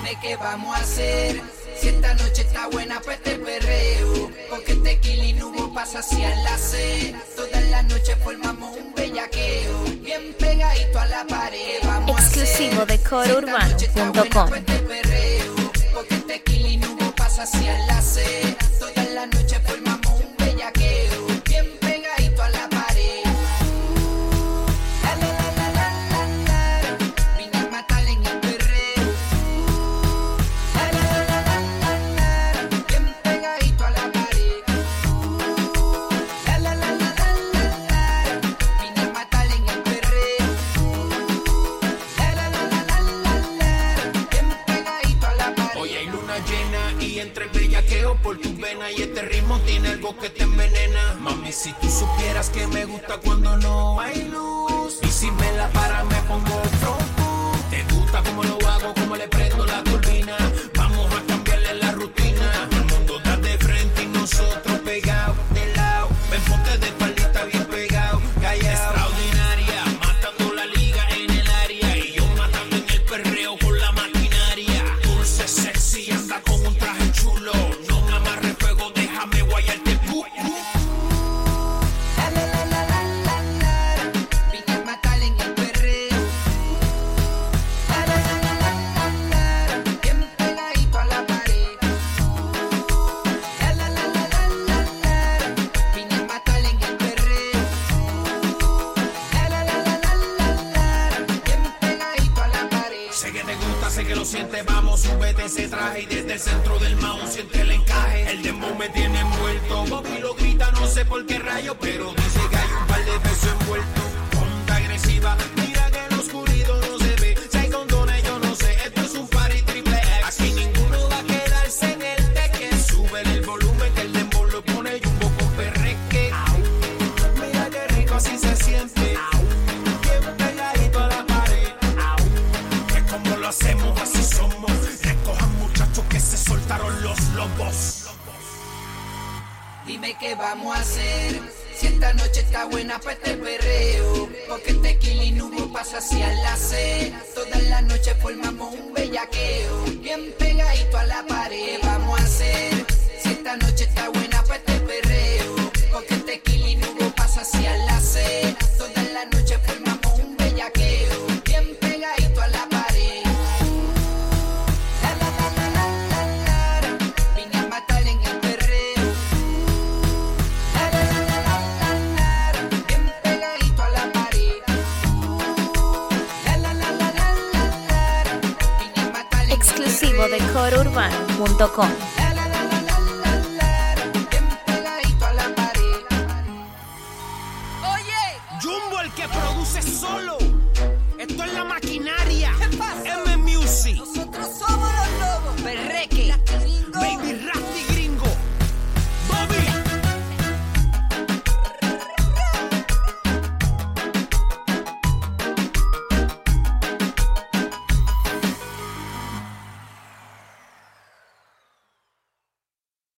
Dime qué vamos a hacer, si esta noche está buena pues te perreo, porque tequila y nubo pasa hacia la C. Toda la noche formamos un bellaqueo, bien pegadito a la pared. Vamos exclusivo a hacer, de corourbano.com. pues te perreo, porque tequila y nubo pasa hacia la C. Toda la noche formamos un bellaqueo, bien pegadito a la pared. Vine a matar en el perreo. Bien pegadito a la pared. Vine a matar en el perreo. Bien pegadito a la pared. Hoy hay luna llena y entre el bellaqueo por tu vena y este ritmo tiene algo que te envenena. Mami, si tú supieras que me gusta cuando no hay luz y si me la para me pongo tronco. Te gusta como lo hago, como le prendo la turbina. Vamos a cambiarle la rutina. El mundo está de frente y nosotros pegados de lado. Ven, ponte de espaldita bien pegado, callado. Extraordinaria, matando la liga en el área y yo matando en el perreo con la maquinaria. Dulce, sexy, anda con un traje chulo. No me amarre fuego, déjame guayarte el cu. Vine a matar en el perreo. Bien pegadito a la pared. Vine a matar en el perreo. Bien pegadito a la pared. Sé que te gusta, sé que lo sientes, vamos, súbete ese traje y desde el centro del mouse siente el encaje. El dembow me tiene envuelto, Bobby lo grita, no sé por qué rayo, pero dice que hay un par de pesos envueltos. Ponta agresiva, mira que el oscurito no se ve, si hay condones yo no sé, esto es un party triple X. Aquí ninguno va a quedarse en el teque, sube el volumen que el dembow lo pone y un poco perreque. Mira qué rico así se siente, bien pegadito a la pared. Que como lo hacemos así somos. Recojan muchachos que se soltaron los lobos. Dime qué vamos a hacer, si esta noche está buena pues te perreo, porque tequila y nubo pasa hacia la C. Toda la noche formamos un bellaqueo, bien pegadito a la pared. Vamos a hacer, si esta noche está buena pues te perreo, porque tequila y nubo pasa hacia la C. Toda la noche formamos un bellaqueo, bien pegadito a la pared. Vine a matar en el perreo. Bien pegadito a la pared. Exclusivo de corourbano.com.